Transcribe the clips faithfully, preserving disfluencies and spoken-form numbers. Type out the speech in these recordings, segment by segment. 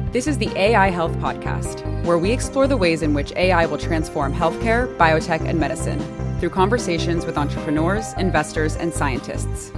This is the A I Health Podcast, where we explore the ways in which A I will transform healthcare, biotech, and medicine through conversations with entrepreneurs, investors, and scientists.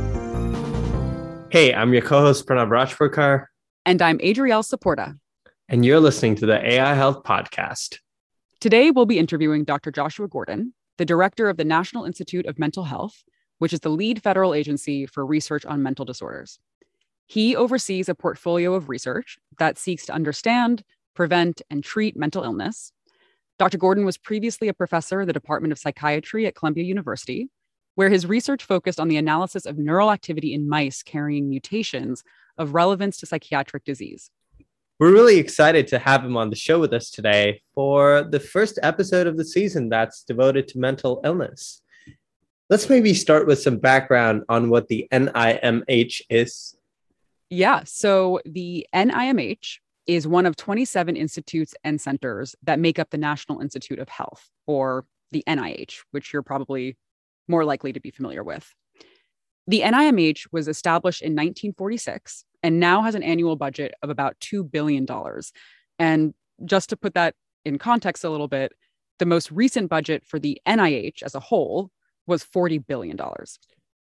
Hey, I'm your co-host, Pranav Rajpurkar. And I'm Adrielle Saporta. And you're listening to the A I Health Podcast. Today, we'll be interviewing Doctor Joshua Gordon, the director of the National Institute of Mental Health, which is the lead federal agency for research on mental disorders. He oversees a portfolio of research that seeks to understand, prevent, and treat mental illness. Doctor Gordon was previously a professor at the Department of Psychiatry at Columbia University, where his research focused on the analysis of neural activity in mice carrying mutations of relevance to psychiatric disease. We're really excited to have him on the show with us today for the first episode of the season that's devoted to mental illness. Let's maybe start with some background on what the N I M H is. Yeah, so the N I M H is one of twenty-seven institutes and centers that make up the National Institute of Health, or the N I H, which you're probably more likely to be familiar with. The N I M H was established in nineteen forty-six and now has an annual budget of about two billion dollars. And just to put that in context a little bit, the most recent budget for the N I H as a whole was forty billion dollars.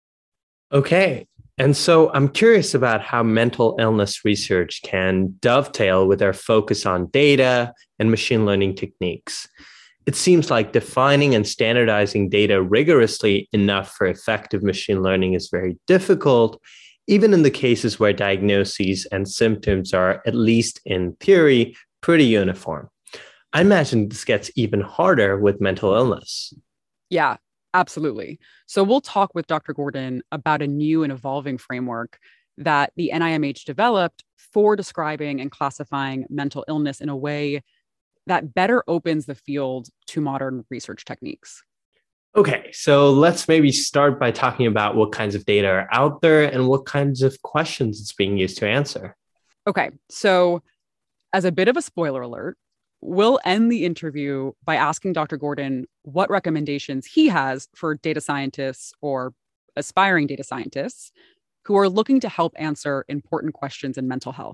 Okay. And so I'm curious about how mental illness research can dovetail with our focus on data and machine learning techniques. It seems like defining and standardizing data rigorously enough for effective machine learning is very difficult, even in the cases where diagnoses and symptoms are, at least in theory, pretty uniform. I imagine this gets even harder with mental illness. Yeah. Absolutely. So we'll talk with Doctor Gordon about a new and evolving framework that the N I M H developed for describing and classifying mental illness in a way that better opens the field to modern research techniques. Okay, so let's maybe start by talking about what kinds of data are out there and what kinds of questions it's being used to answer. Okay, so as a bit of a spoiler alert, we'll end the interview by asking Doctor Gordon what recommendations he has for data scientists or aspiring data scientists who are looking to help answer important questions in mental health.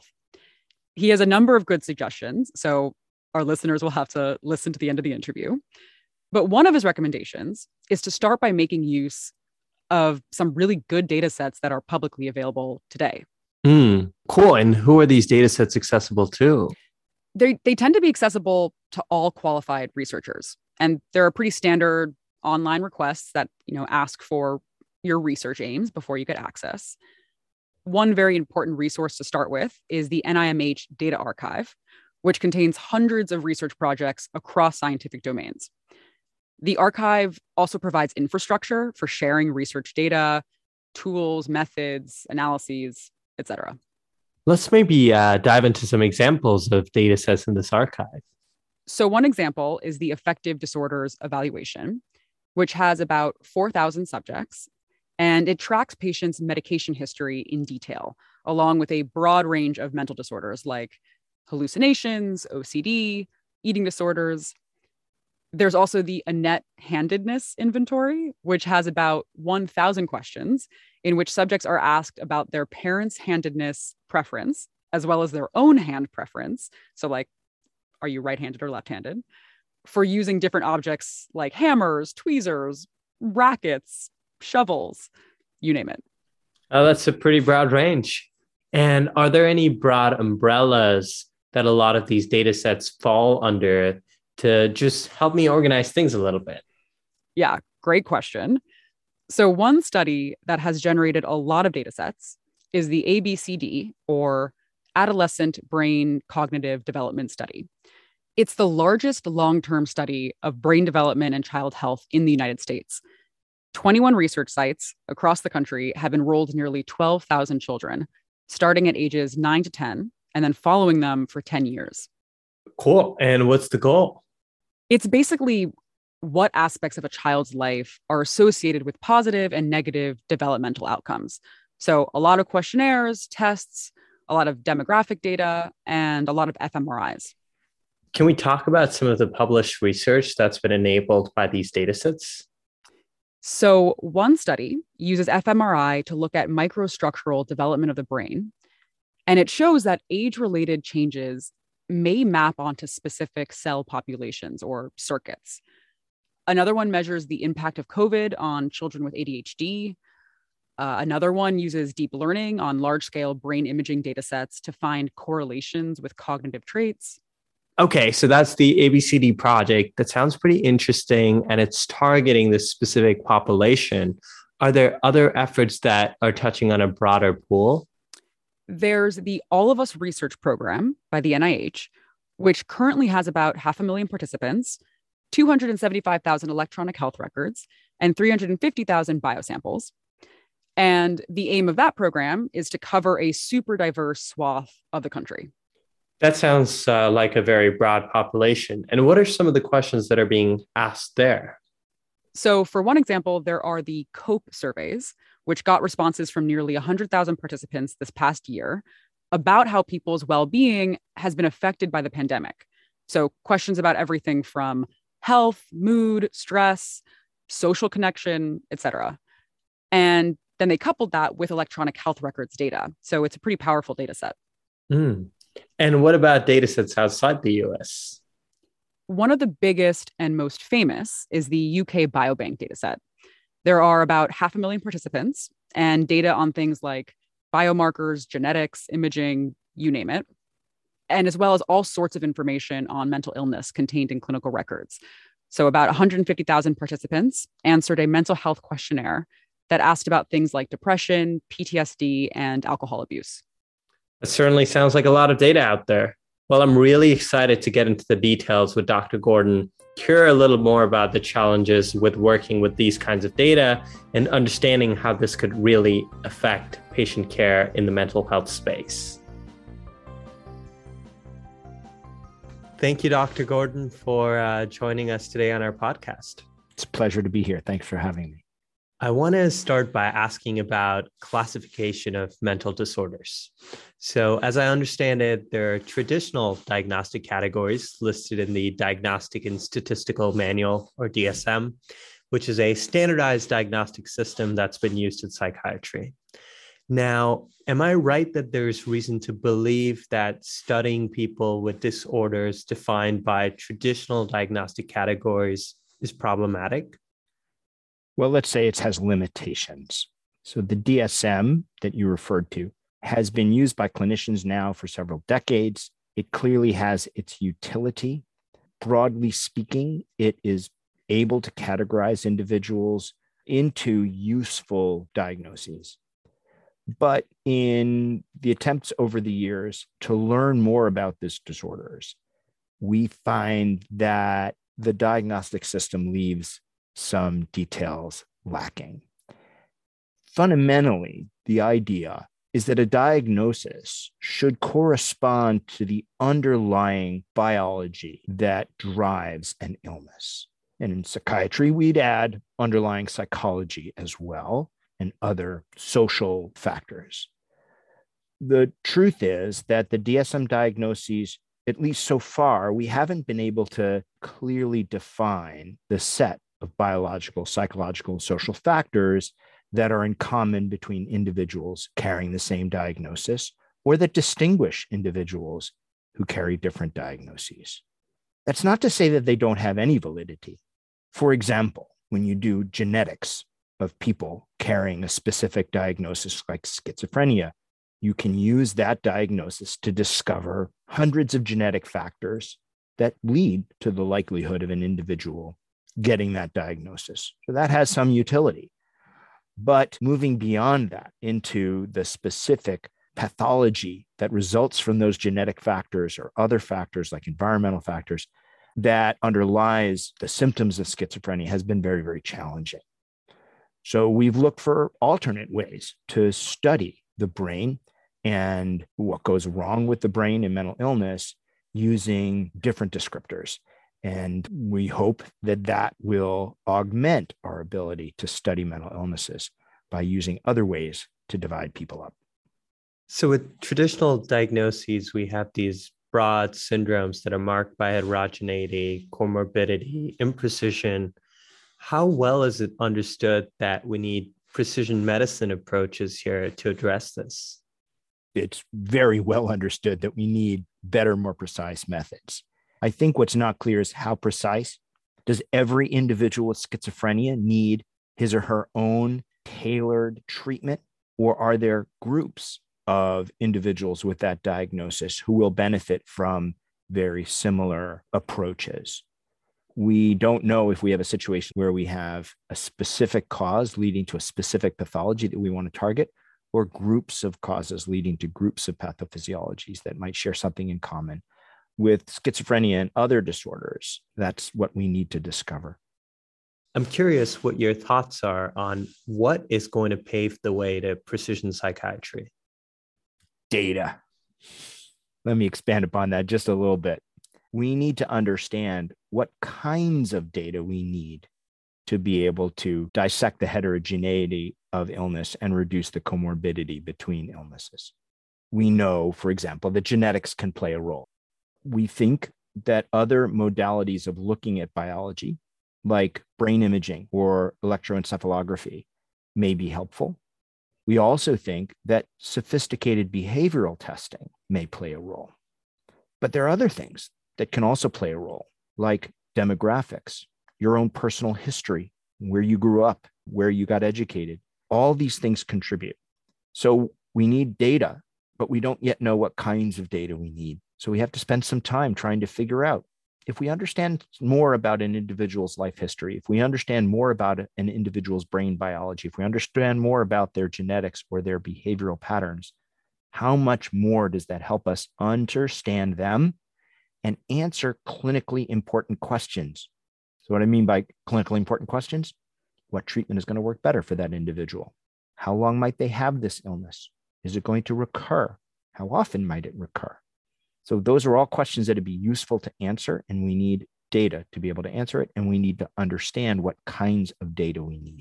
He has a number of good suggestions, so our listeners will have to listen to the end of the interview. But one of his recommendations is to start by making use of some really good data sets that are publicly available today. Mm, cool. And who are these data sets accessible to? They they tend to be accessible to all qualified researchers. And there are pretty standard online requests that, you know, ask for your research aims before you get access. One very important resource to start with is the N I M H Data Archive, which contains hundreds of research projects across scientific domains. The archive also provides infrastructure for sharing research data, tools, methods, analyses, et cetera. Let's maybe uh, dive into some examples of data sets in this archive. So one example is the Affective Disorders Evaluation, which has about four thousand subjects, and it tracks patients' medication history in detail, along with a broad range of mental disorders like hallucinations, O C D, eating disorders. There's also the Annette Handedness Inventory, which has about one thousand questions in which subjects are asked about their parents' handedness preference, as well as their own hand preference. So like, are you right-handed or left-handed? For using different objects like hammers, tweezers, rackets, shovels, you name it. Oh, that's a pretty broad range. And are there any broad umbrellas that a lot of these data sets fall under to just help me organize things a little bit? Yeah, great question. So one study that has generated a lot of data sets is the A B C D, or Adolescent Brain Cognitive Development Study. It's the largest long-term study of brain development and child health in the United States. twenty-one research sites across the country have enrolled nearly twelve thousand children, starting at ages nine to ten, and then following them for ten years. Cool. And what's the goal? It's basically what aspects of a child's life are associated with positive and negative developmental outcomes. So a lot of questionnaires, tests, a lot of demographic data, and a lot of fMRIs. Can we talk about some of the published research that's been enabled by these data sets? So one study uses fMRI to look at microstructural development of the brain. And it shows that age-related changes may map onto specific cell populations or circuits. Another one measures the impact of COVID on children with A D H D. Uh, another one uses deep learning on large-scale brain imaging data sets to find correlations with cognitive traits. Okay, so that's the A B C D project. That sounds pretty interesting, and it's targeting this specific population. Are there other efforts that are touching on a broader pool? There's the All of Us Research Program by the N I H, which currently has about half a million participants, two hundred seventy-five thousand electronic health records, and three hundred fifty thousand biosamples. And the aim of that program is to cover a super diverse swath of the country. That sounds uh, like a very broad population. And what are some of the questions that are being asked there? So, for one example, there are the COPE surveys, which got responses from nearly one hundred thousand participants this past year about how people's well-being has been affected by the pandemic. So, questions about everything from health, mood, stress, social connection, et cetera. And then they coupled that with electronic health records data. So it's a pretty powerful data set. Mm. And what about data sets outside the U S? One of the biggest and most famous is the U K Biobank dataset. There are about half a million participants and data on things like biomarkers, genetics, imaging, you name it, and as well as all sorts of information on mental illness contained in clinical records. So about one hundred fifty thousand participants answered a mental health questionnaire that asked about things like depression, P T S D, and alcohol abuse. It certainly sounds like a lot of data out there. Well, I'm really excited to get into the details with Doctor Gordon, hear a little more about the challenges with working with these kinds of data and understanding how this could really affect patient care in the mental health space. Thank you, Doctor Gordon, for uh, joining us today on our podcast. It's a pleasure to be here. Thanks for having me. I want to start by asking about classification of mental disorders. So as I understand it, there are traditional diagnostic categories listed in the Diagnostic and Statistical Manual, or D S M, which is a standardized diagnostic system that's been used in psychiatry. Now, am I right that there's reason to believe that studying people with disorders defined by traditional diagnostic categories is problematic? Well, let's say it has limitations. So the D S M that you referred to has been used by clinicians now for several decades. It clearly has its utility. Broadly speaking, it is able to categorize individuals into useful diagnoses. But in the attempts over the years to learn more about these disorders, we find that the diagnostic system leaves some details lacking. Fundamentally, the idea is that a diagnosis should correspond to the underlying biology that drives an illness. And in psychiatry, we'd add underlying psychology as well and other social factors. The truth is that the D S M diagnoses, at least so far, we haven't been able to clearly define the set of biological, psychological, social factors that are in common between individuals carrying the same diagnosis or that distinguish individuals who carry different diagnoses. That's not to say that they don't have any validity. For example, when you do genetics of people carrying a specific diagnosis like schizophrenia, you can use that diagnosis to discover hundreds of genetic factors that lead to the likelihood of an individual getting that diagnosis. So that has some utility. But moving beyond that into the specific pathology that results from those genetic factors or other factors like environmental factors that underlies the symptoms of schizophrenia has been very, very challenging. So we've looked for alternate ways to study the brain and what goes wrong with the brain in mental illness using different descriptors. And we hope that that will augment our ability to study mental illnesses by using other ways to divide people up. So with traditional diagnoses, we have these broad syndromes that are marked by heterogeneity, comorbidity, imprecision. How well is it understood that we need precision medicine approaches here to address this? It's very well understood that we need better, more precise methods. I think what's not clear is how precise. Does every individual with schizophrenia need his or her own tailored treatment? Or are there groups of individuals with that diagnosis who will benefit from very similar approaches? We don't know if we have a situation where we have a specific cause leading to a specific pathology that we want to target, or groups of causes leading to groups of pathophysiologies that might share something in common. With schizophrenia and other disorders, that's what we need to discover. I'm curious what your thoughts are on what is going to pave the way to precision psychiatry. Data. Let me expand upon that just a little bit. We need to understand what kinds of data we need to be able to dissect the heterogeneity of illness and reduce the comorbidity between illnesses. We know, for example, that genetics can play a role. We think that other modalities of looking at biology, like brain imaging or electroencephalography, may be helpful. We also think that sophisticated behavioral testing may play a role. But there are other things that can also play a role, like demographics, your own personal history, where you grew up, where you got educated. All these things contribute. So we need data, but we don't yet know what kinds of data we need. So we have to spend some time trying to figure out, if we understand more about an individual's life history, if we understand more about an individual's brain biology, if we understand more about their genetics or their behavioral patterns, how much more does that help us understand them and answer clinically important questions? So what I mean by clinically important questions, what treatment is going to work better for that individual? How long might they have this illness? Is it going to recur? How often might it recur? So those are all questions that would be useful to answer, and we need data to be able to answer it, and we need to understand what kinds of data we need.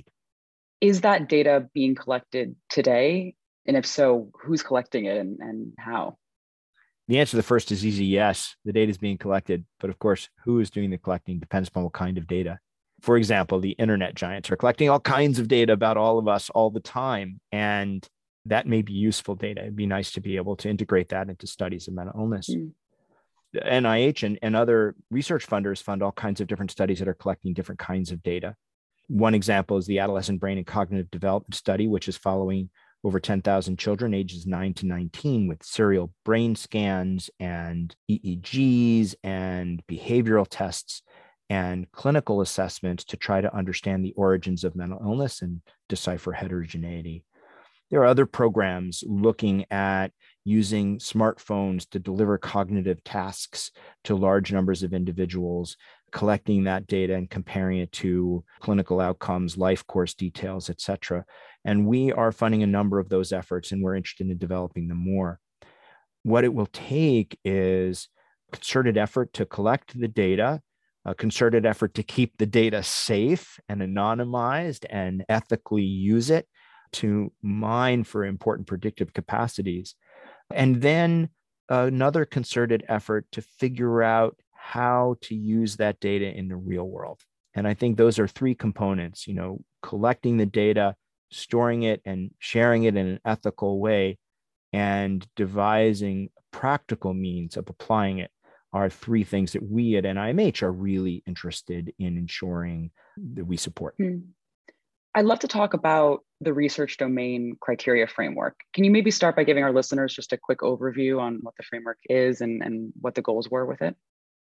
Is that data being collected today? And if so, who's collecting it and, and how? The answer to the first is easy, yes. The data is being collected, but of course, who is doing the collecting depends upon what kind of data. For example, the internet giants are collecting all kinds of data about all of us all the time, and that may be useful data. It'd be nice to be able to integrate that into studies of mental illness. Mm. The N I H and, and other research funders fund all kinds of different studies that are collecting different kinds of data. One example is the Adolescent Brain and Cognitive Development Study, which is following over ten thousand children ages nine to nineteen with serial brain scans and E E Gs and behavioral tests and clinical assessments to try to understand the origins of mental illness and decipher heterogeneity. There are other programs looking at using smartphones to deliver cognitive tasks to large numbers of individuals, collecting that data and comparing it to clinical outcomes, life course details, et cetera. And we are funding a number of those efforts, and we're interested in developing them more. What it will take is a concerted effort to collect the data, a concerted effort to keep the data safe and anonymized and ethically use it to mine for important predictive capacities. And then another concerted effort to figure out how to use that data in the real world. And I think those are three components, you know, collecting the data, storing it and sharing it in an ethical way, and devising practical means of applying it are three things that we at N I M H are really interested in ensuring that we support. Hmm. I'd love to talk about the research domain criteria framework. Can you maybe start by giving our listeners just a quick overview on what the framework is and, and what the goals were with it?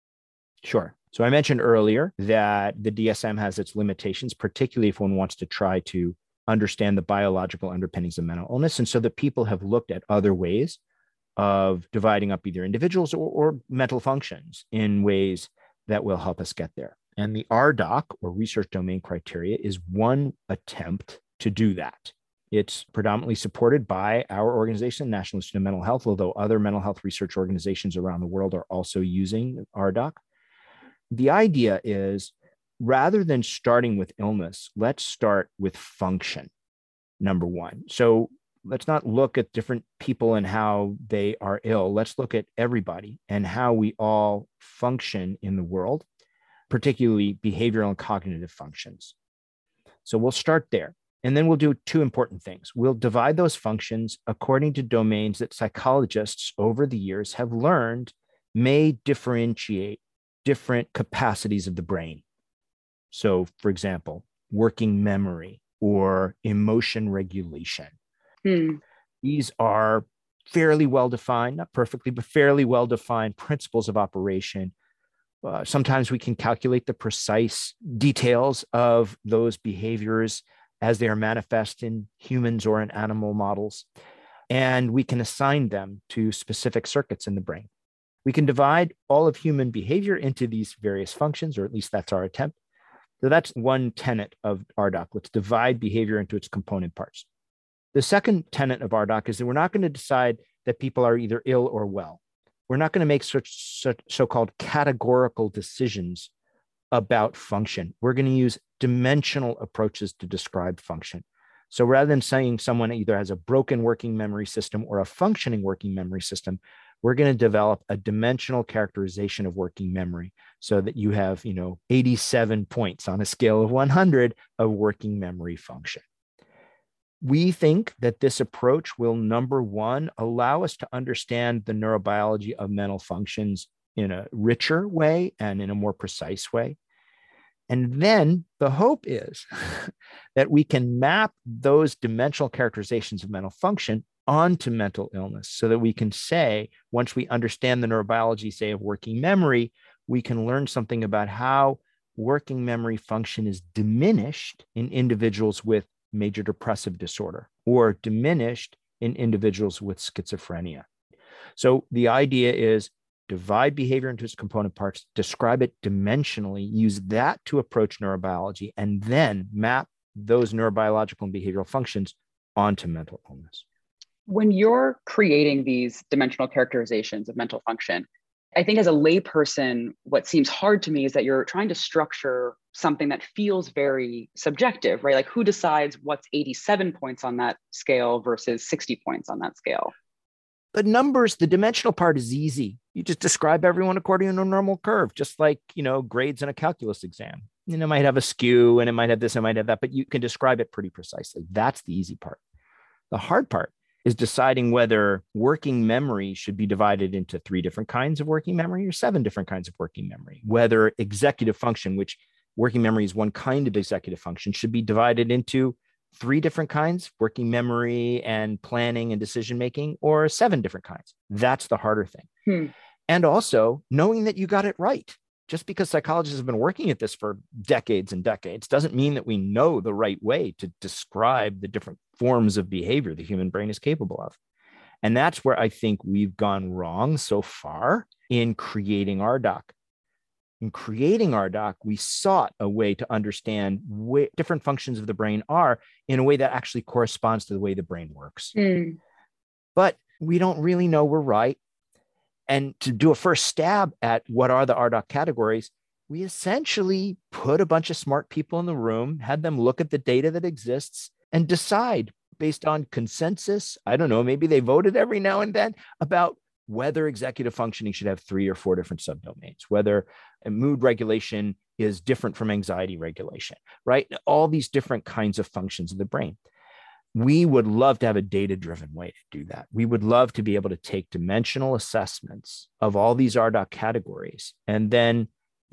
Sure. So I mentioned earlier that the D S M has its limitations, particularly if one wants to try to understand the biological underpinnings of mental illness. And so that people have looked at other ways of dividing up either individuals or, or mental functions in ways that will help us get there. And the R D O C, or Research Domain Criteria, is one attempt to do that. It's predominantly supported by our organization, National Institute of Mental Health, although other mental health research organizations around the world are also using R D O C. The idea is, rather than starting with illness, let's start with function, number one. So let's not look at different people and how they are ill. Let's look at everybody and how we all function in the world, particularly behavioral and cognitive functions. So we'll start there. And then we'll do two important things. We'll divide those functions according to domains that psychologists over the years have learned may differentiate different capacities of the brain. So, for example, working memory or emotion regulation. Hmm. These are fairly well-defined, not perfectly, but fairly well-defined principles of operation. Uh, sometimes we can calculate the precise details of those behaviors as they are manifest in humans or in animal models. And we can assign them to specific circuits in the brain. We can divide all of human behavior into these various functions, or at least that's our attempt. So that's one tenet of R D O C. Let's divide behavior into its component parts. The second tenet of R D O C is that we're not going to decide that people are either ill or well. We're not going to make such, such so-called categorical decisions about function. We're going to use dimensional approaches to describe function. So rather than saying someone either has a broken working memory system or a functioning working memory system, we're going to develop a dimensional characterization of working memory so that you have, you know, eighty-seven points on a scale of one hundred of working memory function. We think that this approach will, number one, allow us to understand the neurobiology of mental functions in a richer way and in a more precise way. And then the hope is that we can map those dimensional characterizations of mental function onto mental illness so that we can say, once we understand the neurobiology, say, of working memory, we can learn something about how working memory function is diminished in individuals with major depressive disorder or diminished in individuals with schizophrenia. So the idea is divide behavior into its component parts, describe it dimensionally, use that to approach neurobiology, and then map those neurobiological and behavioral functions onto mental illness. When you're creating these dimensional characterizations of mental function, I think as a layperson, what seems hard to me is that you're trying to structure something that feels very subjective, right? Like who decides what's eighty-seven points on that scale versus sixty points on that scale? The numbers, the dimensional part is easy. You just describe everyone according to a normal curve, just like, you know, grades in a calculus exam. You know, it might have a skew and it might have this, it might have that, but you can describe it pretty precisely. That's the easy part. The hard part is deciding whether working memory should be divided into three different kinds of working memory or seven different kinds of working memory, whether executive function, which working memory is one kind of executive function, should be divided into three different kinds, working memory and planning and decision-making, or seven different kinds. That's the harder thing. Hmm. And also knowing that you got it right. Just because psychologists have been working at this for decades and decades doesn't mean that we know the right way to describe the different forms of behavior the human brain is capable of. And that's where I think we've gone wrong so far in creating R D O C. In creating R D O C, we sought a way to understand what different functions of the brain are in a way that actually corresponds to the way the brain works. Mm. But we don't really know we're right. And to do a first stab at what are the R D O C categories, we essentially put a bunch of smart people in the room, had them look at the data that exists and decide based on consensus. I don't know, maybe they voted every now and then about whether executive functioning should have three or four different subdomains, whether mood regulation is different from anxiety regulation, right? All these different kinds of functions of the brain. We would love to have a data-driven way to do that. We would love to be able to take dimensional assessments of all these R D O C categories and then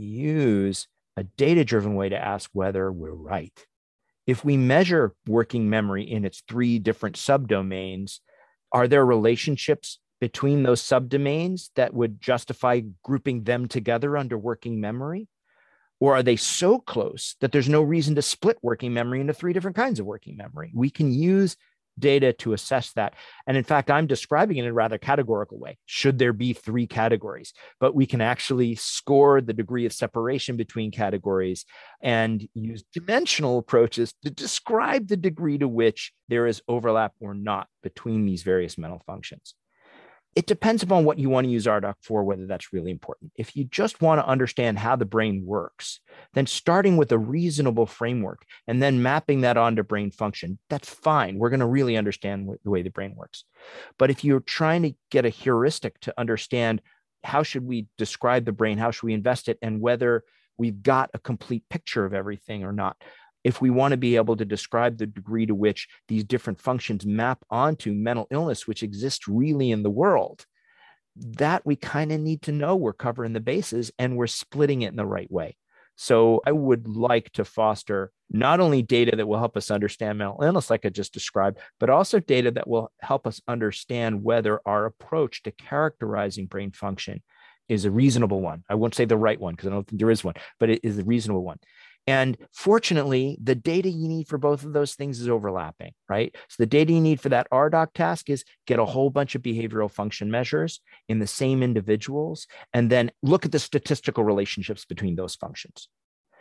use a data-driven way to ask whether we're right. If we measure working memory in its three different subdomains, are there relationships between those subdomains that would justify grouping them together under working memory? Or are they so close that there's no reason to split working memory into three different kinds of working memory? We can use data to assess that. And in fact, I'm describing it in a rather categorical way. Should there be three categories? But we can actually score the degree of separation between categories and use dimensional approaches to describe the degree to which there is overlap or not between these various mental functions. It depends upon what you want to use R D O C for, whether that's really important. If you just want to understand how the brain works, then starting with a reasonable framework and then mapping that onto brain function, that's fine. We're going to really understand the way the brain works. But if you're trying to get a heuristic to understand how should we describe the brain, how should we invest it, and whether we've got a complete picture of everything or not, if we want to be able to describe the degree to which these different functions map onto mental illness, which exists really in the world, that we kind of need to know we're covering the bases and we're splitting it in the right way. So I would like to foster not only data that will help us understand mental illness, like I just described, but also data that will help us understand whether our approach to characterizing brain function is a reasonable one. I won't say the right one because I don't think there is one, but it is a reasonable one. And fortunately, the data you need for both of those things is overlapping, right? So the data you need for that R doc task is get a whole bunch of behavioral function measures in the same individuals, and then look at the statistical relationships between those functions.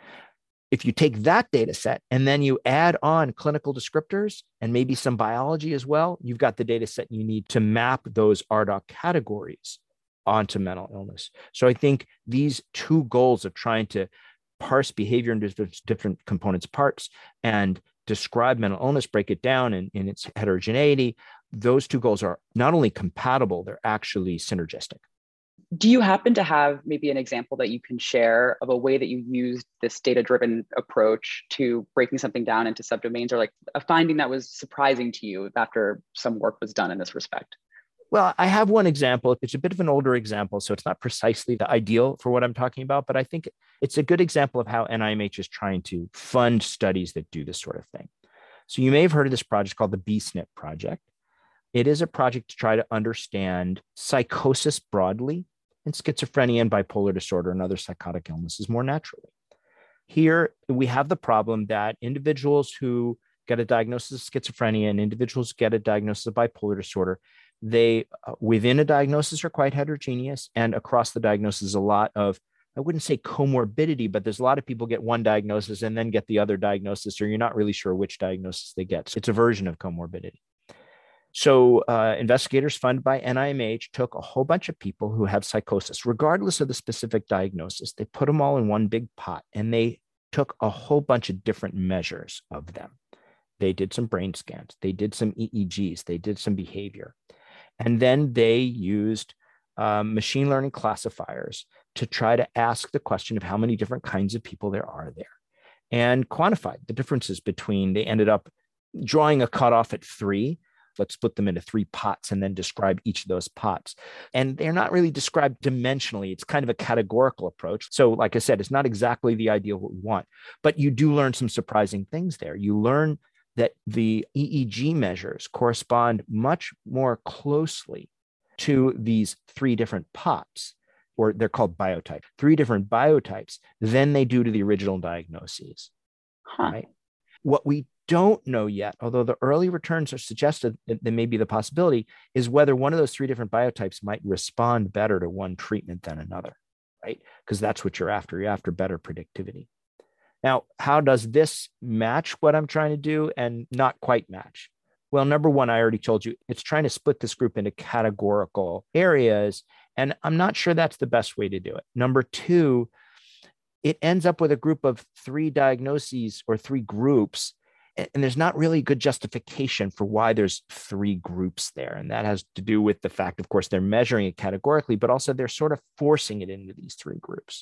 If you take that data set and then you add on clinical descriptors and maybe some biology as well, you've got the data set you need to map those R doc categories onto mental illness. So I think these two goals of trying to parse behavior into different components, parts, and describe mental illness, break it down in, in its heterogeneity, those two goals are not only compatible, they're actually synergistic. Do you happen to have maybe an example that you can share of a way that you used this data-driven approach to breaking something down into subdomains, or like a finding that was surprising to you after some work was done in this respect? Well, I have one example. It's a bit of an older example, so it's not precisely the ideal for what I'm talking about, but I think it's a good example of how N I M H is trying to fund studies that do this sort of thing. So you may have heard of this project called the B S N P project. It is a project to try to understand psychosis broadly and schizophrenia and bipolar disorder and other psychotic illnesses more naturally. Here, we have the problem that individuals who get a diagnosis of schizophrenia and individuals who get a diagnosis of bipolar disorder, they, uh, within a diagnosis, are quite heterogeneous, and across the diagnosis, a lot of, I wouldn't say comorbidity, but there's a lot of people get one diagnosis and then get the other diagnosis, or you're not really sure which diagnosis they get. So it's a version of comorbidity. So uh, investigators funded by N I M H took a whole bunch of people who have psychosis, regardless of the specific diagnosis. They put them all in one big pot, and they took a whole bunch of different measures of them. They did some brain scans. They did some E E Gs. They did some behavior. And then they used um, machine learning classifiers to try to ask the question of how many different kinds of people there are there, and quantified the differences between, they ended up drawing a cutoff at three. Let's split them into three pots and then describe each of those pots. And they're not really described dimensionally. It's kind of a categorical approach. So like I said, it's not exactly the ideal what we want, but you do learn some surprising things there. You learn that the E E G measures correspond much more closely to these three different pots, or they're called biotypes, three different biotypes, than they do to the original diagnoses. Huh. Right? What we don't know yet, although the early returns are suggested that there may be the possibility, is whether one of those three different biotypes might respond better to one treatment than another, right? Because that's what you're after. You're after better predictivity. Now, how does this match what I'm trying to do and not quite match? Well, number one, I already told you, it's trying to split this group into categorical areas, and I'm not sure that's the best way to do it. Number two, it ends up with a group of three diagnoses or three groups, and there's not really good justification for why there's three groups there. And that has to do with the fact, of course, they're measuring it categorically, but also they're sort of forcing it into these three groups.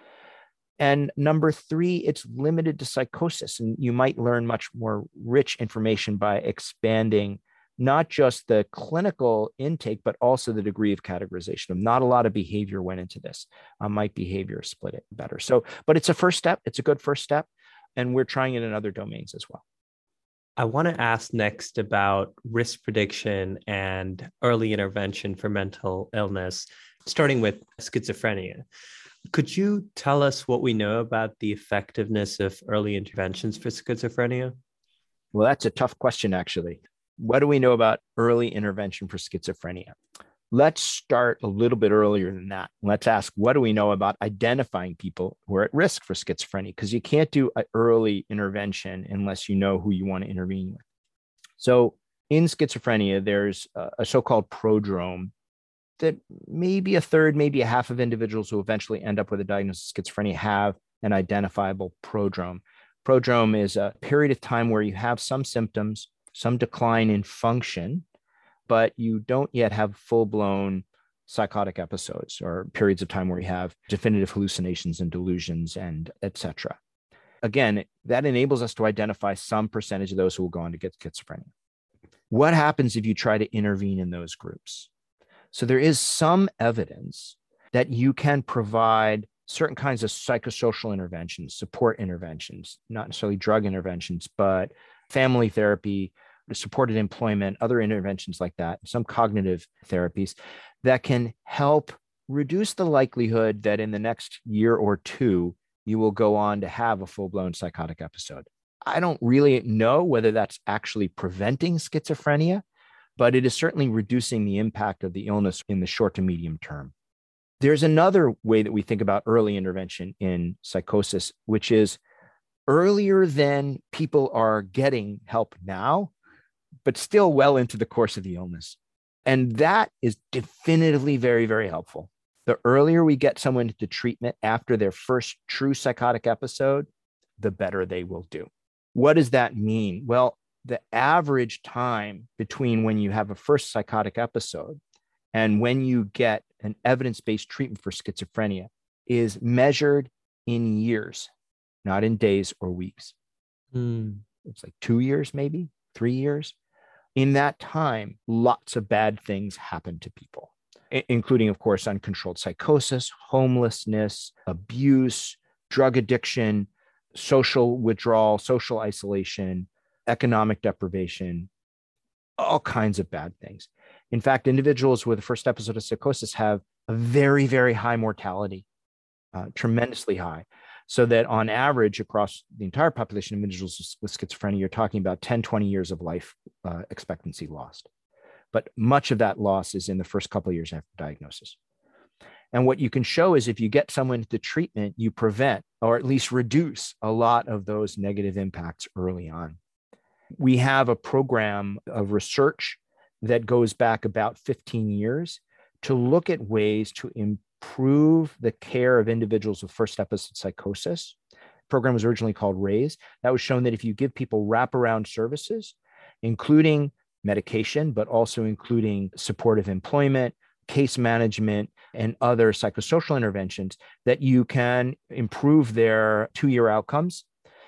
And number three, it's limited to psychosis. And you might learn much more rich information by expanding not just the clinical intake, but also the degree of categorization. Not a lot of behavior went into this. Uh, might behavior split it better. So, but it's a first step. It's a good first step. And we're trying it in other domains as well. I want to ask next about risk prediction and early intervention for mental illness, starting with schizophrenia. Could you tell us what we know about the effectiveness of early interventions for schizophrenia? Well, that's a tough question, actually. What do we know about early intervention for schizophrenia? Let's start a little bit earlier than that. Let's ask, what do we know about identifying people who are at risk for schizophrenia? Because you can't do an early intervention unless you know who you want to intervene with. So in schizophrenia, there's a so-called prodrome that maybe a third, maybe a half of individuals who eventually end up with a diagnosis of schizophrenia have an identifiable prodrome. Prodrome is a period of time where you have some symptoms, some decline in function, but you don't yet have full-blown psychotic episodes or periods of time where you have definitive hallucinations and delusions and et cetera. again, that enables us to identify some percentage of those who will go on to get schizophrenia. What happens if you try to intervene in those groups? So there is some evidence that you can provide certain kinds of psychosocial interventions, support interventions, not necessarily drug interventions, but family therapy, supported employment, other interventions like that, some cognitive therapies that can help reduce the likelihood that in the next year or two, you will go on to have a full-blown psychotic episode. I don't really know whether that's actually preventing schizophrenia, but it is certainly reducing the impact of the illness in the short to medium term. There's another way that we think about early intervention in psychosis, which is earlier than people are getting help now, but still well into the course of the illness. And that is definitively very, very helpful. The earlier we get someone into treatment after their first true psychotic episode, the better they will do. What does that mean? Well, the average time between when you have a first psychotic episode and when you get an evidence-based treatment for schizophrenia is measured in years, not in days or weeks. Mm. It's like two years, maybe three years. In that time, lots of bad things happen to people, including, of course, uncontrolled psychosis, homelessness, abuse, drug addiction, social withdrawal, social isolation, economic deprivation, all kinds of bad things. In fact, individuals with the first episode of psychosis have a very, very high mortality, uh, tremendously high. So that on average, across the entire population of individuals with schizophrenia, you're talking about ten, twenty years of life uh, expectancy lost. But much of that loss is in the first couple of years after diagnosis. And what you can show is if you get someone into treatment, you prevent or at least reduce a lot of those negative impacts early on. We have a program of research that goes back about fifteen years to look at ways to improve the care of individuals with first episode psychosis. The program was originally called RAISE. That was shown that if you give people wraparound services, including medication, but also including supportive employment, case management, and other psychosocial interventions, that you can improve their two-year outcomes.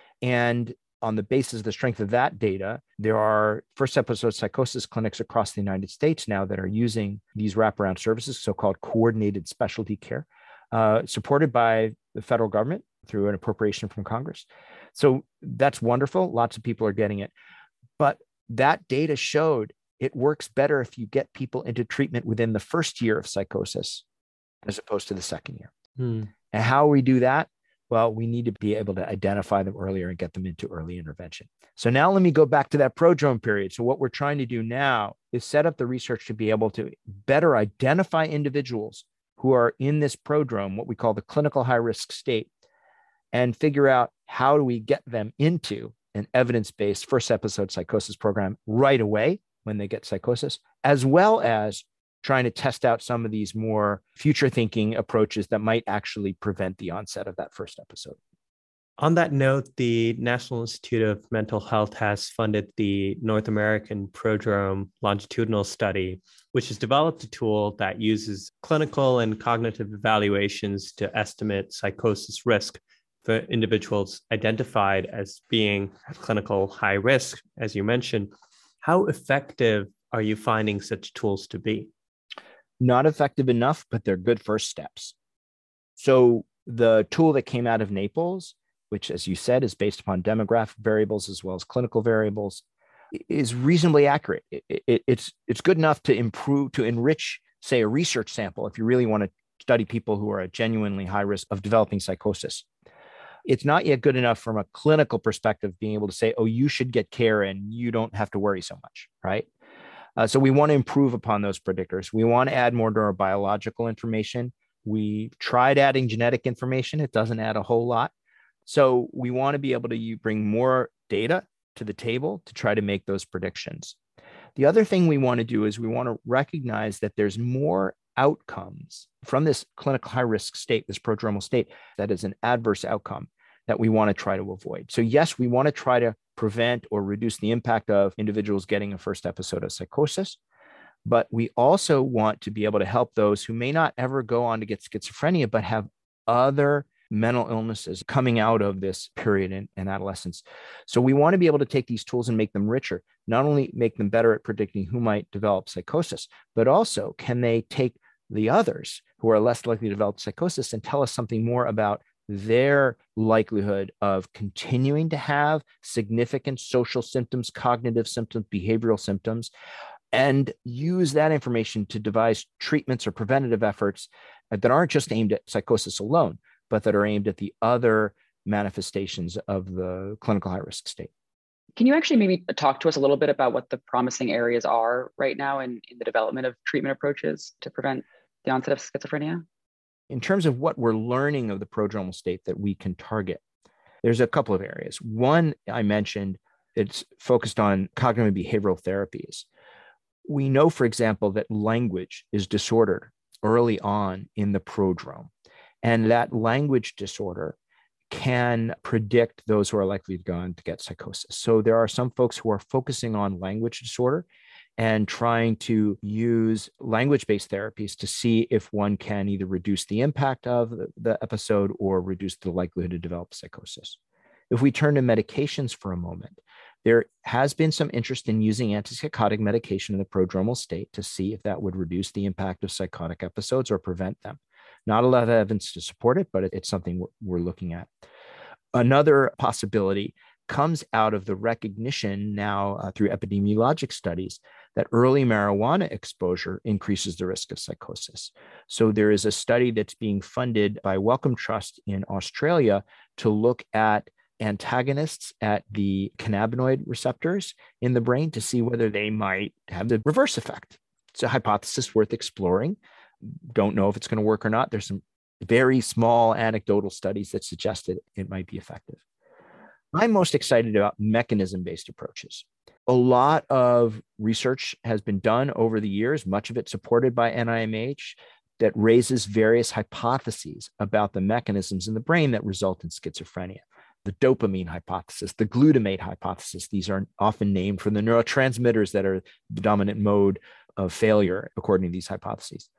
And on the basis of the strength of that data, there are first episode psychosis clinics across the United States now that are using these wraparound services, so-called coordinated specialty care, uh, supported by the federal government through an appropriation from Congress. So that's wonderful. Lots of people are getting it. But that data showed it works better if you get people into treatment within the first year of psychosis as opposed to the second year. Hmm. And how we do that? Well, we need to be able to identify them earlier and get them into early intervention. So now let me go back to that prodrome period. So what we're trying to do now is set up the research to be able to better identify individuals who are in this prodrome, what we call the clinical high-risk state, and figure out how do we get them into an evidence-based first episode psychosis program right away when they get psychosis, as well as trying to test out some of these more future thinking approaches that might actually prevent the onset of that first episode. On that note, the National Institute of Mental Health has funded the North American Prodrome Longitudinal Study, which has developed a tool that uses clinical and cognitive evaluations to estimate psychosis risk for individuals identified as being at clinical high risk, as you mentioned. How effective are you finding such tools to be? Not effective enough, but they're good first steps. So the tool that came out of Naples, which, as you said, is based upon demographic variables as well as clinical variables, is reasonably accurate. It, it, it's, it's good enough to improve, to enrich, say, a research sample if you really want to study people who are at genuinely high risk of developing psychosis. It's not yet good enough from a clinical perspective, being able to say, oh, you should get care and you don't have to worry so much, right? Uh, so we want to improve upon those predictors. We want to add more neurobiological information. We tried adding genetic information. It doesn't add a whole lot. So we want to be able to bring more data to the table to try to make those predictions. The other thing we want to do is we want to recognize that there's more outcomes from this clinical high-risk state, this prodromal state, that is an adverse outcome that we want to try to avoid. So yes, we want to try to prevent or reduce the impact of individuals getting a first episode of psychosis, but we also want to be able to help those who may not ever go on to get schizophrenia, but have other mental illnesses coming out of this period in, in adolescence. So we want to be able to take these tools and make them richer, not only make them better at predicting who might develop psychosis, but also can they take the others who are less likely to develop psychosis and tell us something more about their likelihood of continuing to have significant social symptoms, cognitive symptoms, behavioral symptoms, and use that information to devise treatments or preventative efforts that aren't just aimed at psychosis alone, but that are aimed at the other manifestations of the clinical high-risk state. Can you actually maybe talk to us a little bit about what the promising areas are right now in, in the development of treatment approaches to prevent the onset of schizophrenia? In terms of what we're learning of the prodromal state that we can target, there's a couple of areas. One, I mentioned, it's focused on cognitive behavioral therapies. We know, for example, that language is disordered early on in the prodrome, and that language disorder can predict those who are likely to go on to get psychosis. So there are some folks who are focusing on language disorder and trying to use language-based therapies to see if one can either reduce the impact of the, the episode or reduce the likelihood to develop psychosis. If we turn to medications for a moment, there has been some interest in using antipsychotic medication in the prodromal state to see if that would reduce the impact of psychotic episodes or prevent them. Not a lot of evidence to support it, but it's something we're looking at. Another possibility comes out of the recognition now uh, through epidemiologic studies that early marijuana exposure increases the risk of psychosis. So there is a study that's being funded by Wellcome Trust in Australia to look at antagonists at the cannabinoid receptors in the brain to see whether they might have the reverse effect. It's a hypothesis worth exploring. Don't know if it's going to work or not. There's some very small anecdotal studies that suggested it might be effective. I'm most excited about mechanism-based approaches. A lot of research has been done over the years, much of it supported by N I M H, that raises various hypotheses about the mechanisms in the brain that result in schizophrenia. The dopamine hypothesis, the glutamate hypothesis, these are often named for the neurotransmitters that are the dominant mode of failure, according to these hypotheses.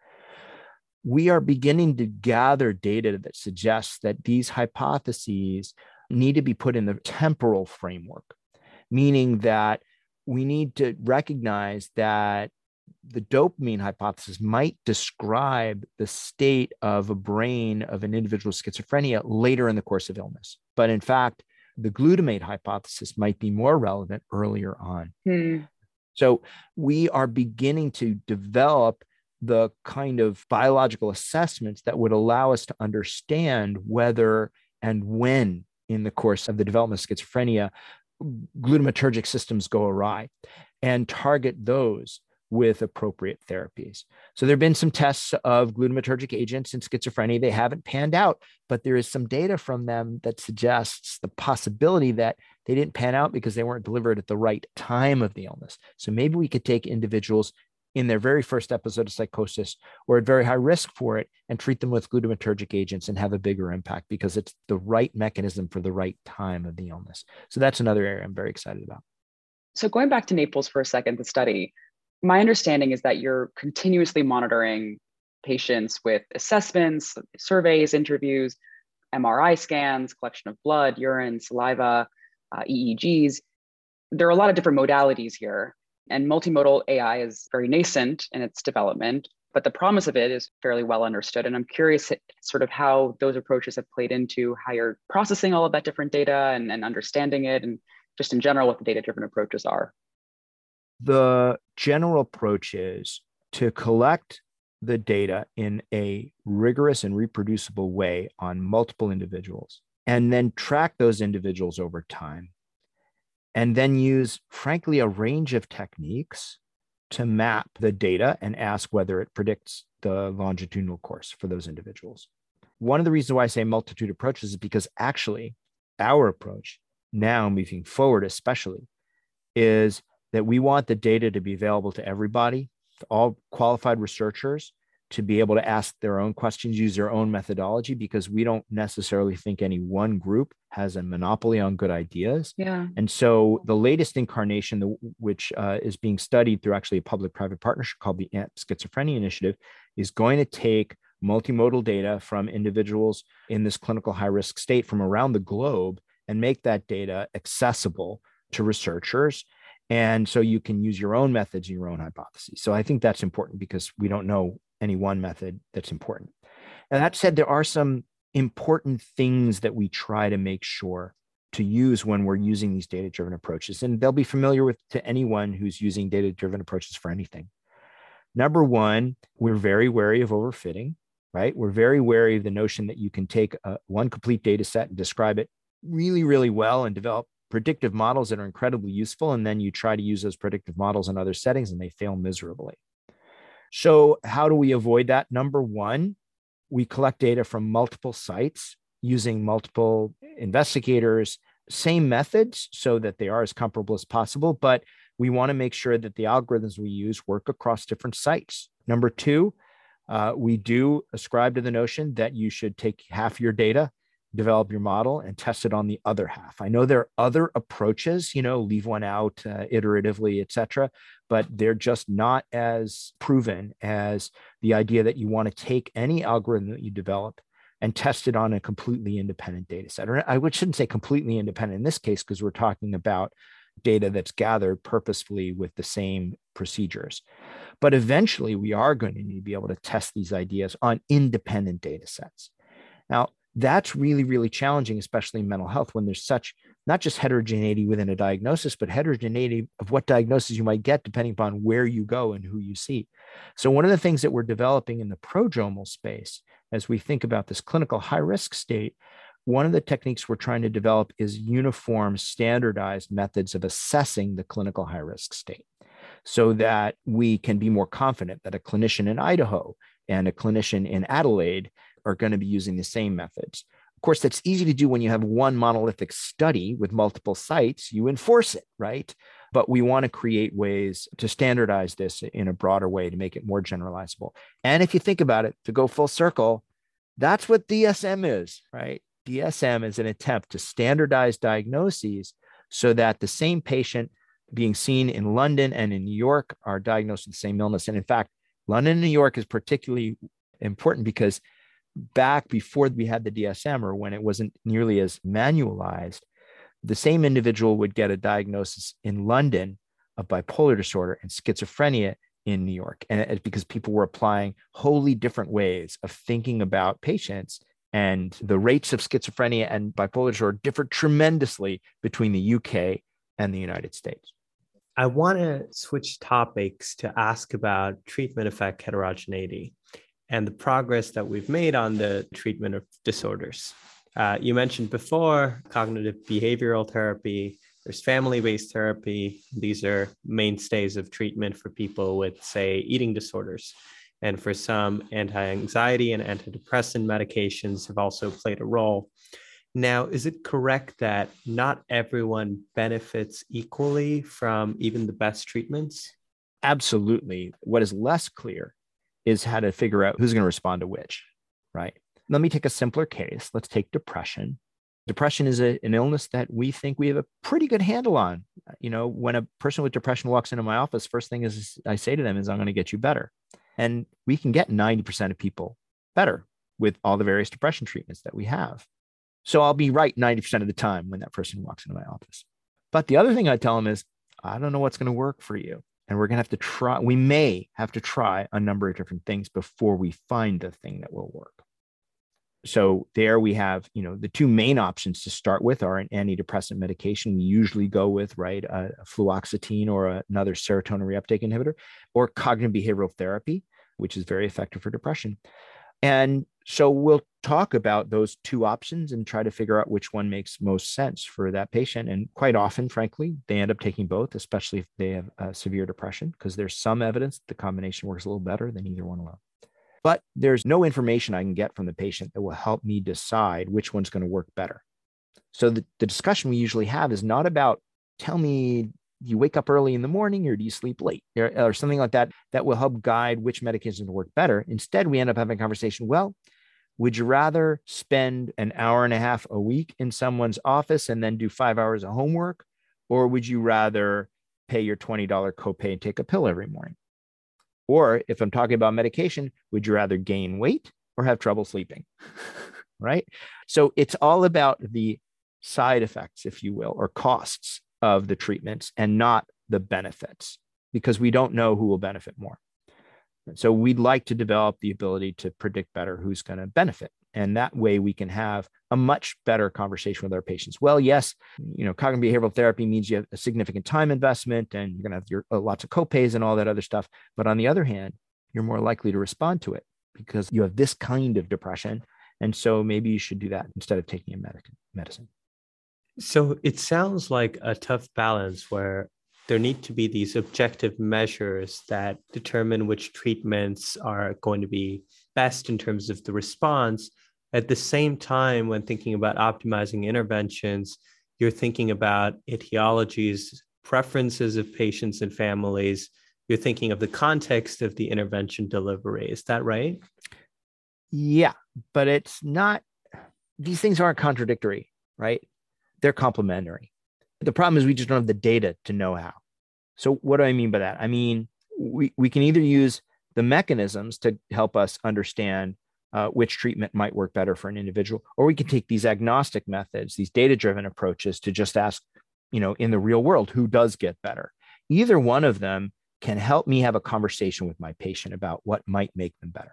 We are beginning to gather data that suggests that these hypotheses need to be put in the temporal framework, meaning that we need to recognize that the dopamine hypothesis might describe the state of a brain of an individual with schizophrenia later in the course of illness. But in fact, the glutamate hypothesis might be more relevant earlier on. Hmm. So we are beginning to develop the kind of biological assessments that would allow us to understand whether and when in the course of the development of schizophrenia, glutamatergic systems go awry, and target those with appropriate therapies. So there have been some tests of glutamatergic agents in schizophrenia. They haven't panned out, but there is some data from them that suggests the possibility that they didn't pan out because they weren't delivered at the right time of the illness. So maybe we could take individuals in their very first episode of psychosis or at very high risk for it and treat them with glutamatergic agents and have a bigger impact because it's the right mechanism for the right time of the illness. So that's another area I'm very excited about. So going back to Naples for a second, the study, my understanding is that you're continuously monitoring patients with assessments, surveys, interviews, M R I scans, collection of blood, urine, saliva, uh, E E Gs. There are a lot of different modalities here. And multimodal A I is very nascent in its development, but the promise of it is fairly well understood. And I'm curious sort of how those approaches have played into how you're processing all of that different data and, and understanding it, and just in general, what the data-driven approaches are. The general approach is to collect the data in a rigorous and reproducible way on multiple individuals, and then track those individuals over time. And then use, frankly, a range of techniques to map the data and ask whether it predicts the longitudinal course for those individuals. One of the reasons why I say multitude approaches is because actually our approach now moving forward, especially, is that we want the data to be available to everybody, to all qualified researchers, to be able to ask their own questions, use their own methodology, because we don't necessarily think any one group has a monopoly on good ideas. Yeah. And so the latest incarnation, which uh, is being studied through actually a public-private partnership called the A M P Schizophrenia Initiative, is going to take multimodal data from individuals in this clinical high-risk state from around the globe and make that data accessible to researchers. And so you can use your own methods and your own hypotheses. So I think that's important because we don't know any one method that's important. And that said, there are some important things that we try to make sure to use when we're using these data-driven approaches. And they'll be familiar with to anyone who's using data-driven approaches for anything. Number one, we're very wary of overfitting, right? We're very wary of the notion that you can take a, one complete data set and describe it really, really well and develop predictive models that are incredibly useful. And then you try to use those predictive models in other settings and they fail miserably. So how do we avoid that? Number one, we collect data from multiple sites using multiple investigators, same methods so that they are as comparable as possible, but we want to make sure that the algorithms we use work across different sites. Number two, uh, we do ascribe to the notion that you should take half your data, develop your model, and test it on the other half. I know there are other approaches, you know, leave one out uh, iteratively, et cetera, but they're just not as proven as the idea that you want to take any algorithm that you develop and test it on a completely independent data set. Or I shouldn't say completely independent in this case, because we're talking about data that's gathered purposefully with the same procedures. But eventually we are going to need to be able to test these ideas on independent data sets. Now, that's really, really challenging, especially in mental health, when there's such not just heterogeneity within a diagnosis, but heterogeneity of what diagnosis you might get depending upon where you go and who you see. So one of the things that we're developing in the prodromal space, as we think about this clinical high-risk state, one of the techniques we're trying to develop is uniform, standardized methods of assessing the clinical high-risk state so that we can be more confident that a clinician in Idaho and a clinician in Adelaide are going to be using the same methods. Of course, that's easy to do when you have one monolithic study with multiple sites. You enforce it, right? But we want to create ways to standardize this in a broader way to make it more generalizable. And if you think about it, to go full circle, that's what D S M is, right? D S M is an attempt to standardize diagnoses so that the same patient being seen in London and in New York are diagnosed with the same illness. And in fact, London and New York is particularly important because back before we had the D S M, or when it wasn't nearly as manualized, the same individual would get a diagnosis in London of bipolar disorder and schizophrenia in New York. And it's because people were applying wholly different ways of thinking about patients, and the rates of schizophrenia and bipolar disorder differ tremendously between the U K and the United States. I want to switch topics to ask about treatment effect heterogeneity and the progress that we've made on the treatment of disorders. Uh, you mentioned before cognitive behavioral therapy, there's family-based therapy. These are mainstays of treatment for people with, say, eating disorders. And for some, anti-anxiety and antidepressant medications have also played a role. Now, is it correct that not everyone benefits equally from even the best treatments? Absolutely. What is less clear is how to figure out who's going to respond to which, right? Let me take a simpler case. Let's take depression. Depression is a, an illness that we think we have a pretty good handle on. You know, when a person with depression walks into my office, first thing is I say to them is, I'm going to get you better. And we can get ninety percent of people better with all the various depression treatments that we have. So I'll be right ninety percent of the time when that person walks into my office. But the other thing I tell them is, I don't know what's going to work for you. And we're going to have to try, we may have to try a number of different things before we find the thing that will work. So there we have, you know, the two main options to start with are an antidepressant medication. We usually go with, right, a fluoxetine or a, another serotonin reuptake inhibitor, or cognitive behavioral therapy, which is very effective for depression. And so we'll talk about those two options and try to figure out which one makes most sense for that patient. And quite often, frankly, they end up taking both, especially if they have uh, severe depression, because there's some evidence the combination works a little better than either one alone. But there's no information I can get from the patient that will help me decide which one's going to work better. So the, the discussion we usually have is not about, tell me, do you wake up early in the morning or do you sleep late, or, or something like that, that will help guide which medications will work better. Instead, we end up having a conversation. Well, would you rather spend an hour and a half a week in someone's office and then do five hours of homework? Or would you rather pay your twenty dollars copay and take a pill every morning? Or if I'm talking about medication, would you rather gain weight or have trouble sleeping, right? So it's all about the side effects, if you will, or costs of the treatments and not the benefits, because we don't know who will benefit more. So we'd like to develop the ability to predict better who's going to benefit. And that way we can have a much better conversation with our patients. Well, yes, you know, cognitive behavioral therapy means you have a significant time investment and you're going to have your, uh, lots of copays and all that other stuff. But on the other hand, you're more likely to respond to it because you have this kind of depression. And so maybe you should do that instead of taking a medic- medicine. So it sounds like a tough balance where there need to be these objective measures that determine which treatments are going to be best in terms of the response. At the same time, when thinking about optimizing interventions, you're thinking about etiologies, preferences of patients and families. You're thinking of the context of the intervention delivery. Is that right? Yeah, but it's not, these things aren't contradictory, right? They're complementary. The problem is we just don't have the data to know how. So what do I mean by that? I mean, we, we can either use the mechanisms to help us understand uh, which treatment might work better for an individual, or we can take these agnostic methods, these data-driven approaches to just ask, you know, in the real world, who does get better? Either one of them can help me have a conversation with my patient about what might make them better.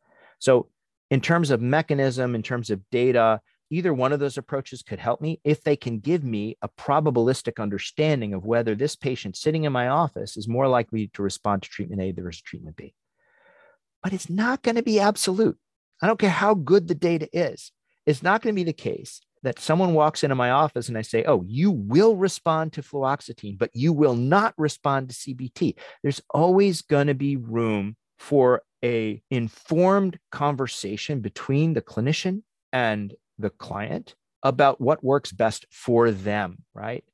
So in terms of mechanism, in terms of data, either one of those approaches could help me if they can give me a probabilistic understanding of whether this patient sitting in my office is more likely to respond to treatment A versus treatment B. But it's not going to be absolute. I don't care how good the data is. It's not going to be the case that someone walks into my office and I say, oh, you will respond to fluoxetine, but you will not respond to C B T. There's always going to be room for a informed conversation between the clinician and the client about what works best for them, right?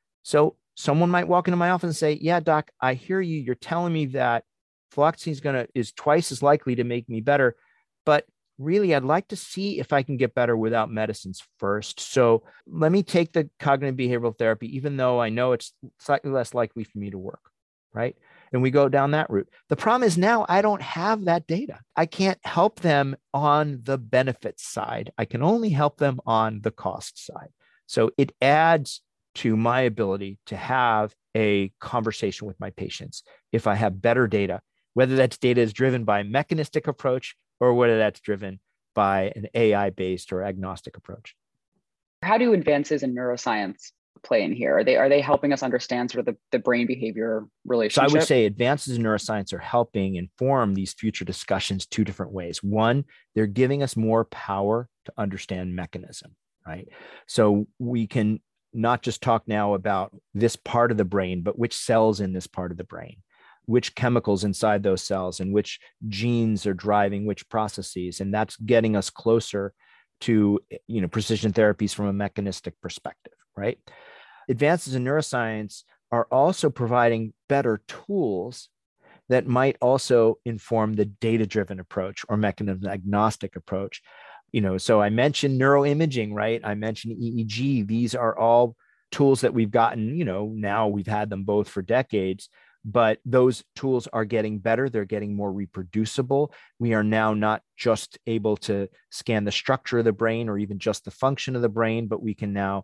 So someone might walk into my office and say, yeah, doc, I hear you. You're telling me that fluoxetine is going to is twice as likely to make me better, but really, I'd like to see if I can get better without medicines first. So let me take the cognitive behavioral therapy, even though I know it's slightly less likely for me to work, right? And we go down that route. The problem is now I don't have that data. I can't help them on the benefits side. I can only help them on the cost side. So it adds to my ability to have a conversation with my patients if I have better data, whether that's data is driven by a mechanistic approach or whether that's driven by an A I-based or agnostic approach. How do advances in neuroscience play in here? Are they are they helping us understand sort of the, the brain behavior relationship? So I would say advances in neuroscience are helping inform these future discussions two different ways. One, they're giving us more power to understand mechanism, right? So we can not just talk now about this part of the brain, but which cells in this part of the brain, which chemicals inside those cells and which genes are driving which processes. And that's getting us closer to, you know, precision therapies from a mechanistic perspective, right? Advances in neuroscience are also providing better tools that might also inform the data-driven approach or mechanism agnostic approach. You know, so I mentioned neuroimaging, right? I mentioned E E G. These are all tools that we've gotten, you know, now we've had them both for decades, but those tools are getting better. They're getting more reproducible. We are now not just able to scan the structure of the brain or even just the function of the brain, but we can now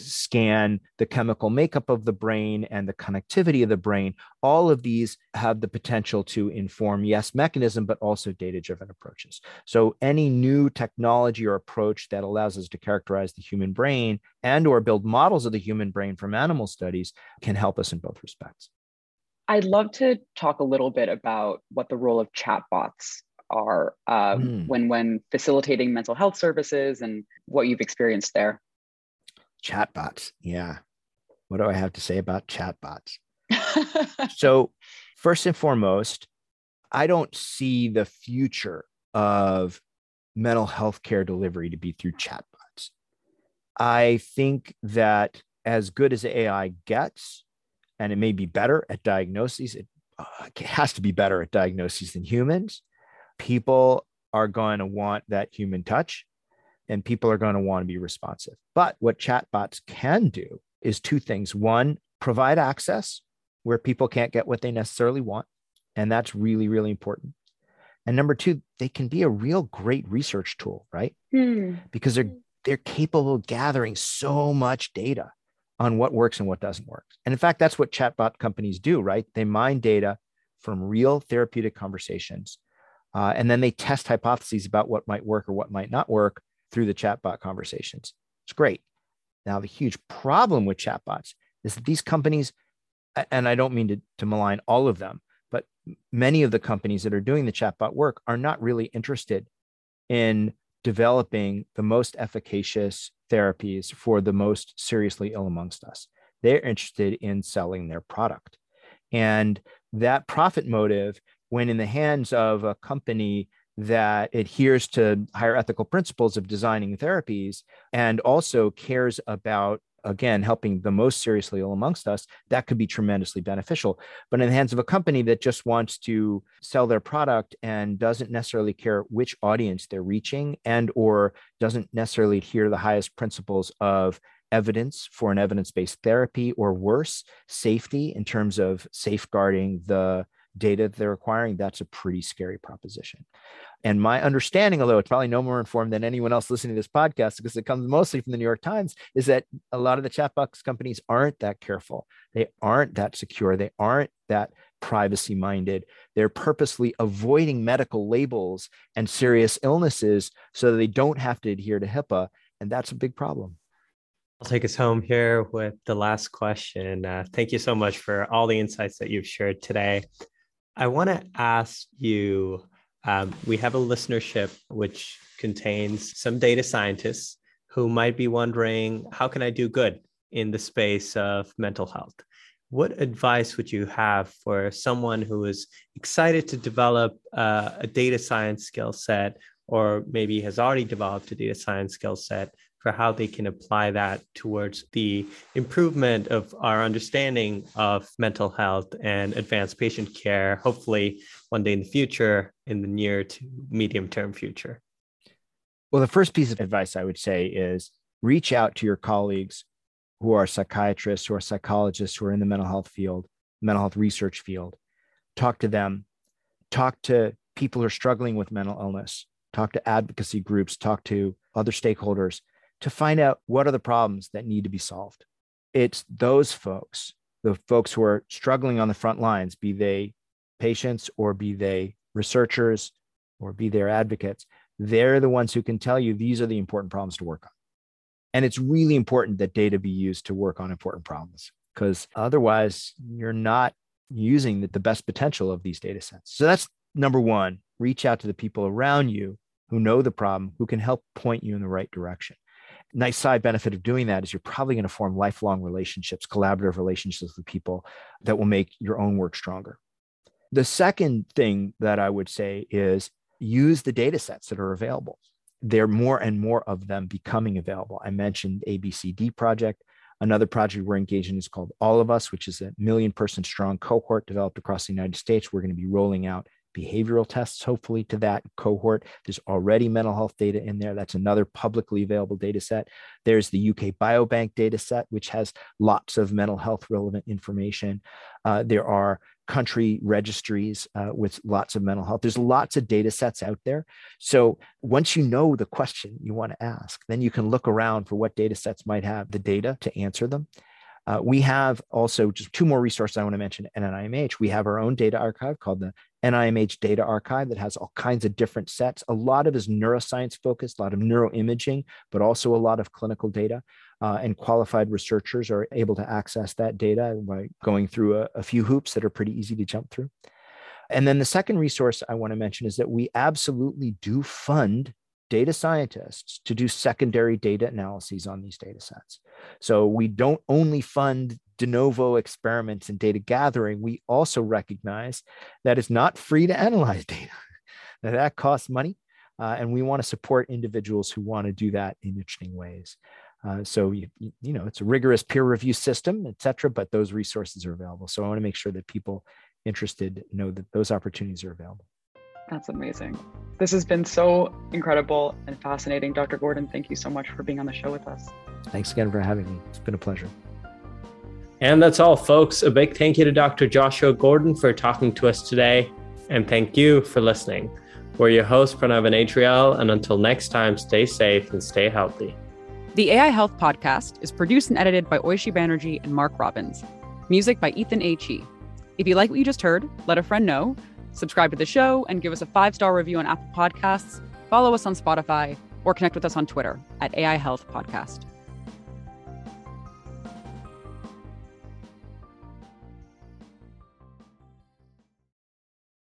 scan the chemical makeup of the brain and the connectivity of the brain. All of these have the potential to inform, yes, mechanism, but also data-driven approaches. So any new technology or approach that allows us to characterize the human brain and or build models of the human brain from animal studies can help us in both respects. I'd love to talk a little bit about what the role of chatbots are um, mm. when when facilitating mental health services and what you've experienced there. Chatbots, yeah. What do I have to say about chatbots? So first and foremost, I don't see the future of mental health care delivery to be through chatbots. I think that as good as A I gets, and it may be better at diagnoses, it, uh, it has to be better at diagnoses than humans. People are going to want that human touch, and people are going to want to be responsive. But what chatbots can do is two things. One, provide access where people can't get what they necessarily want. And that's really, really important. And number two, they can be a real great research tool, right? Hmm. Because they're they're capable of gathering so much data on what works and what doesn't work. And in fact, that's what chatbot companies do, right? They mine data from real therapeutic conversations, uh, and then they test hypotheses about what might work or what might not work through the chatbot conversations. It's great. Now, the huge problem with chatbots is that these companies, and I don't mean to, to malign all of them, but many of the companies that are doing the chatbot work are not really interested in developing the most efficacious therapies for the most seriously ill amongst us. They're interested in selling their product. And that profit motive, when in the hands of a company that adheres to higher ethical principles of designing therapies and also cares about, again, helping the most seriously ill amongst us, that could be tremendously beneficial. But in the hands of a company that just wants to sell their product and doesn't necessarily care which audience they're reaching and or doesn't necessarily adhere to the highest principles of evidence for an evidence-based therapy, or worse, safety in terms of safeguarding the data that they're acquiring, that's a pretty scary proposition. And my understanding, although it's probably no more informed than anyone else listening to this podcast, because it comes mostly from the New York Times, is that a lot of the chatbox companies aren't that careful. They aren't that secure. They aren't that privacy minded. They're purposely avoiding medical labels and serious illnesses so that they don't have to adhere to HIPAA. And that's a big problem. I'll take us home here with the last question. Uh, thank you so much for all the insights that you've shared today. I want to ask you, um, we have a listenership which contains some data scientists who might be wondering, how can I do good in the space of mental health? What advice would you have for someone who is excited to develop uh, a data science skill set, or maybe has already developed a data science skill set, for how they can apply that towards the improvement of our understanding of mental health and advanced patient care, hopefully one day in the future, in the near to medium term future? Well, the first piece of advice I would say is reach out to your colleagues who are psychiatrists, who are psychologists, who are in the mental health field, mental health research field. Talk to them. Talk to people who are struggling with mental illness. Talk to advocacy groups. Talk to other stakeholders to find out what are the problems that need to be solved. It's those folks, the folks who are struggling on the front lines, be they patients or be they researchers or be they advocates, they're the ones who can tell you these are the important problems to work on. And it's really important that data be used to work on important problems, because otherwise you're not using the, the best potential of these data sets. So that's number one, reach out to the people around you who know the problem, who can help point you in the right direction. Nice side benefit of doing that is you're probably going to form lifelong relationships, collaborative relationships with people that will make your own work stronger. The second thing that I would say is use the data sets that are available. There are more and more of them becoming available. I mentioned A B C D project. Another project we're engaged in is called All of Us, which is a million person strong cohort developed across the United States. We're going to be rolling out behavioral tests, hopefully, to that cohort. There's already mental health data in there. That's another publicly available data set. There's the U K Biobank data set, which has lots of mental health relevant information. Uh, there are country registries uh, with lots of mental health. There's lots of data sets out there. So once you know the question you want to ask, then you can look around for what data sets might have the data to answer them. Uh, we have also just two more resources I want to mention at N I M H. We have our own data archive called the N I M H Data Archive that has all kinds of different sets. A lot of it is neuroscience focused, a lot of neuroimaging, but also a lot of clinical data. Uh, and qualified researchers are able to access that data by going through a, a few hoops that are pretty easy to jump through. And then the second resource I want to mention is that we absolutely do fund data scientists to do secondary data analyses on these data sets. So we don't only fund de novo experiments and data gathering, we also recognize that it's not free to analyze data, that, that costs money. Uh, and we want to support individuals who want to do that in interesting ways. Uh, so, you, you know, it's a rigorous peer review system, et cetera, but those resources are available. So I want to make sure that people interested know that those opportunities are available. That's amazing. This has been so incredible and fascinating. Doctor Gordon, thank you so much for being on the show with us. Thanks again for having me. It's been a pleasure. And that's all, folks. A big thank you to Doctor Joshua Gordon for talking to us today. And thank you for listening. We're your hosts, Pranav and Adriel, and until next time, stay safe and stay healthy. The A I Health Podcast is produced and edited by Oishi Banerjee and Mark Robbins. Music by Ethan H E. If you like what you just heard, let a friend know, subscribe to the show, and give us a five-star review on Apple Podcasts, follow us on Spotify, or connect with us on Twitter at A I Health Podcast.